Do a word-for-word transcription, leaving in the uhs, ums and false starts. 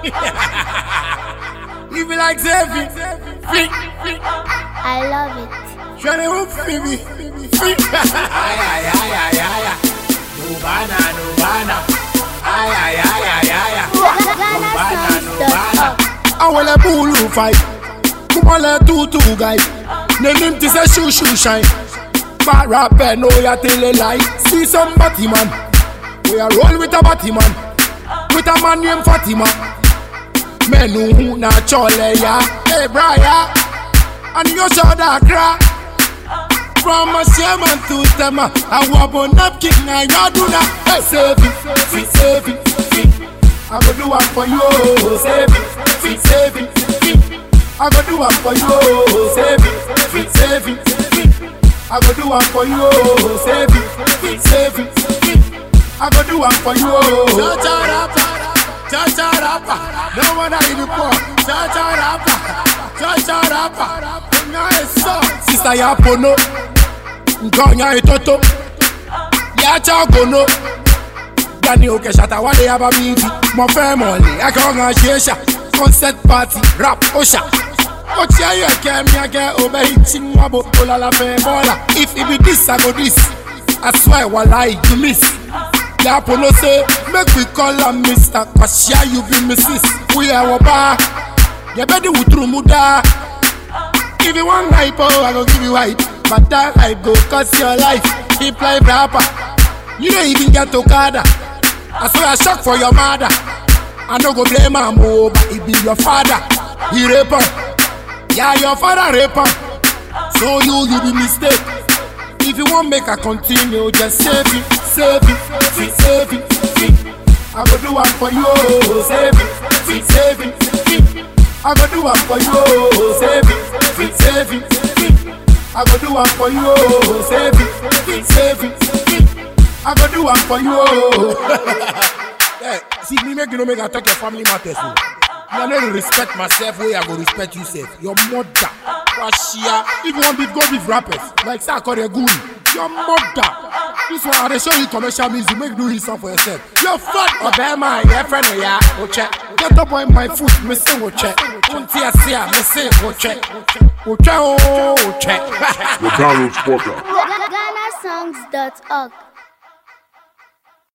You be like Zevi. I love it. Try to hoop for me. Ay, ay, ay, ay, ay. Nubana, Nubana. Ay, ay, ay, ay, ay. Nubana, Nubana. I want a bulu fight. Come on, let two two guys. Name him to say shoe shoe shine. Far up and know ya tell a lie. See some batty man. We are roll with a batty man. With a man named Fatima. Men who na chole ya. Hey Brian. And you show that crack. From a shaman to them, I want a napkin and you do that. Hey, save it, save it, save it, save it. I go do one for you, save it, save it, save it, save it. I go do one for you, save it, save it, save it. I go do one for you, save it, save it, save it. I go do one for you. Cha cha rapa, cha cha rapa. No one I in the poor. Cha cha rapa, cha cha rapa. Sister ya pono, ngonya itoto, ya chagono. Dani oke shata wale ya babivi, mo family. I can't go shesha, concert party, rap osha. Ocha ya kem ya ke obe hitching wabo ola la febola. If it be this I go this, I swear walai you miss. Ya pono say make we call her Mister Cause yeah you be Missus We are waba, ya bedi utru muda. If you want hype, oh, I go give you hype. But that hype go cost your life. Keep life rapper. You don't even get Okada. I swear I shock for your mother. I no go blame my mom, but it be your father. He rapper. Yeah, your father rapper. So you, you be mistake. If you want make a continue, just save it, save it, save it, save it, save it. I go do one for you, save it, save it, save it, save it. I go do one for you, save it, save it, save it. I go do one for you, save it, save it, save it. I go do one for you. Yeah, see me make you no make I talk your family matters. You are not to respect myself where I go respect you self. Your mother, Washia. If you want beef, go beef rappers. Like Sakore Guru. Your mother. This one I show you commercial music. Make do this song for yourself. Your fat Obama, your friend, yeah. Oche. Get up on my foot, me say Oche. Untia sia, me say Oche. Oche, oh, Oche. The Donald Porter. Ghana songs dot org